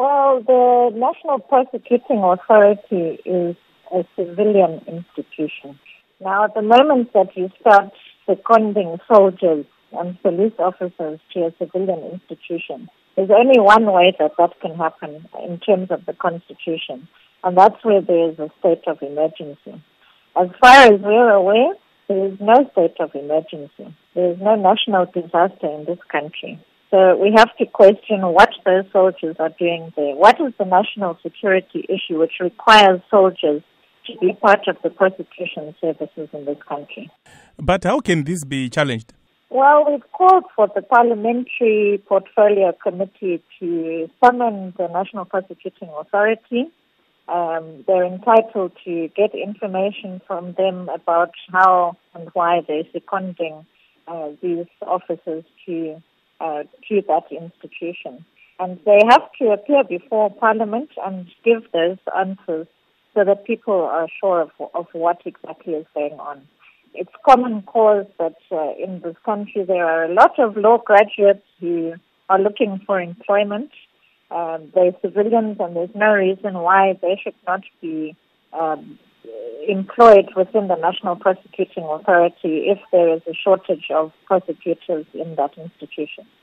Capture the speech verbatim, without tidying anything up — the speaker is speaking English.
Well, the National Prosecuting Authority is a civilian institution. Now, at the moment that you start seconding soldiers and police officers to a civilian institution, there's only one way that that can happen in terms of the Constitution, and that's where there is a state of emergency. As far as we're aware, there is no state of emergency. There is no national disaster in this country. So we have to question what those soldiers are doing there. What is the national security issue which requires soldiers to be part of the prosecution services in this country? But how can this be challenged? Well, we've called for the Parliamentary Portfolio Committee to summon the National Prosecuting Authority. Um, they're entitled to get information from them about how and why they're seconding uh, these officers to uh, to that institution. And they have to appear before Parliament and give those answers so that people are sure of, of what exactly is going on. It's common cause that uh, in this country there are a lot of law graduates who are looking for employment. Um, they're civilians, and there's no reason why they should not be um, employed within the National Prosecuting Authority if there is a shortage of prosecutors in that institution.